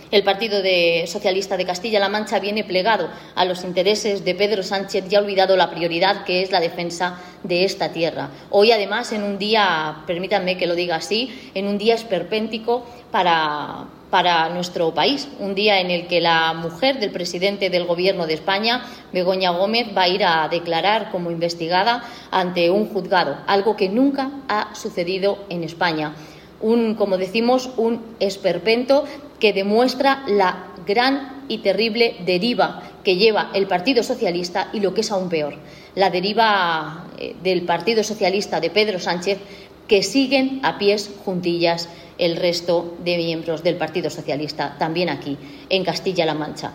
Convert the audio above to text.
El Partido Socialista de Castilla-La Mancha viene plegado a los intereses de Pedro Sánchez y ha olvidado la prioridad que es la defensa de esta tierra. Hoy, además, en un día, permítanme que lo diga así, en un día esperpéntico para nuestro país, un día en el que la mujer del presidente del Gobierno de España, Begoña Gómez, va a ir a declarar como investigada ante un juzgado, algo que nunca ha sucedido en España. Como decimos, un esperpento que demuestra la gran y terrible deriva que lleva el Partido Socialista y, lo que es aún peor, la deriva del Partido Socialista de Pedro Sánchez, que siguen a pies juntillas el resto de miembros del Partido Socialista, también aquí, en Castilla-La Mancha.